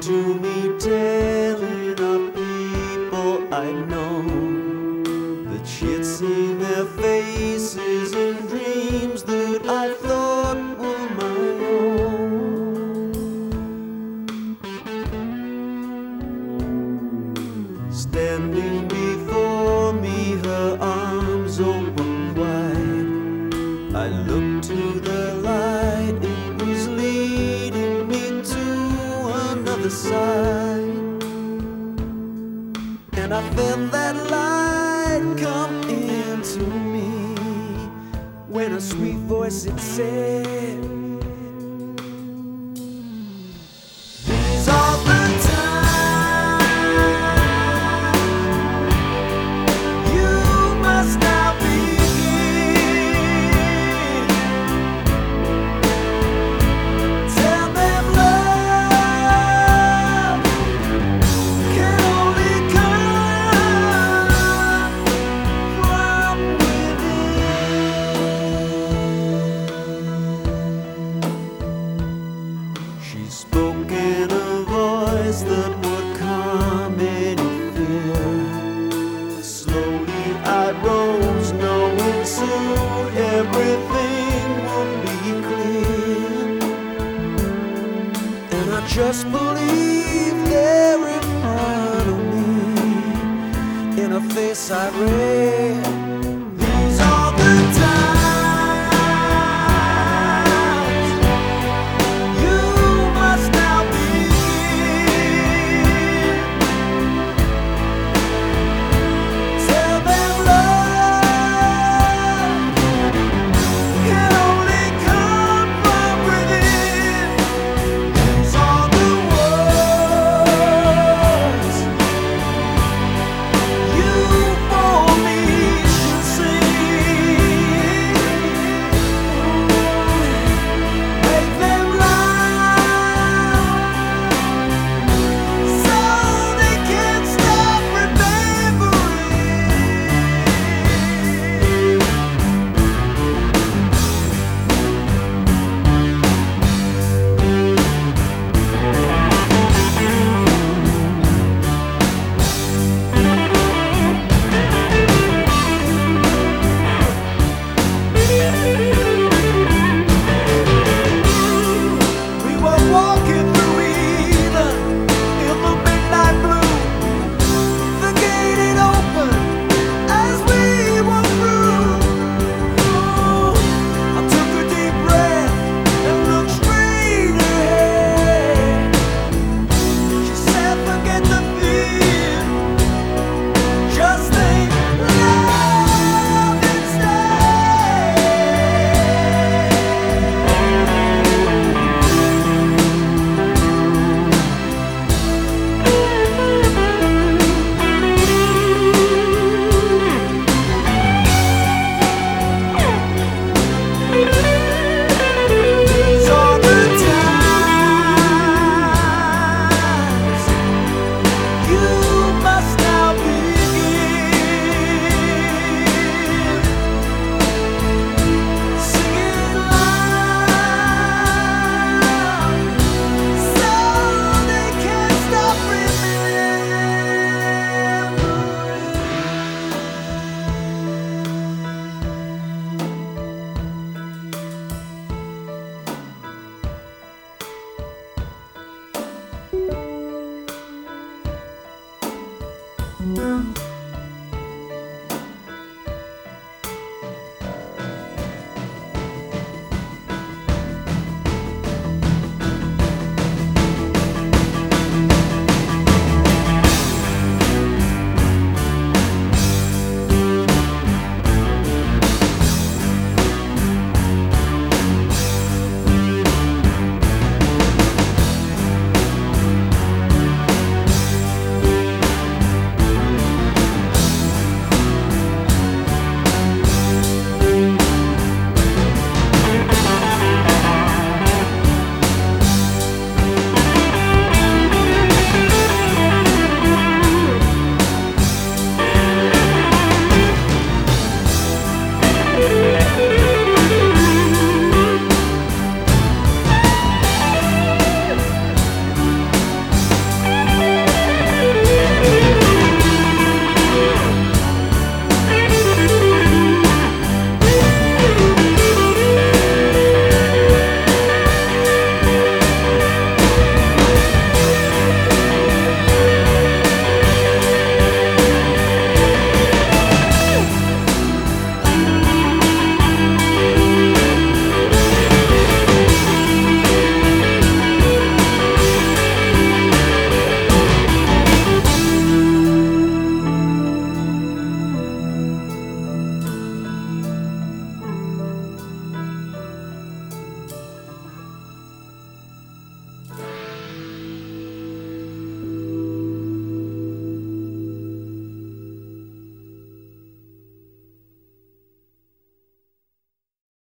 to me, telling of people I'd known, that she had seen their faces in dreams that I thought were my own. Standing before me, her arms open wide, I looked to the light, it was leading me to another side. And I felt that light come into me when a sweet voice it said, "These are the times you must now begin. Tell them love can only come from within." She spoke in a voice that would calm any fear. Slowly I rose, knowing soon everything would be clear. And I just believed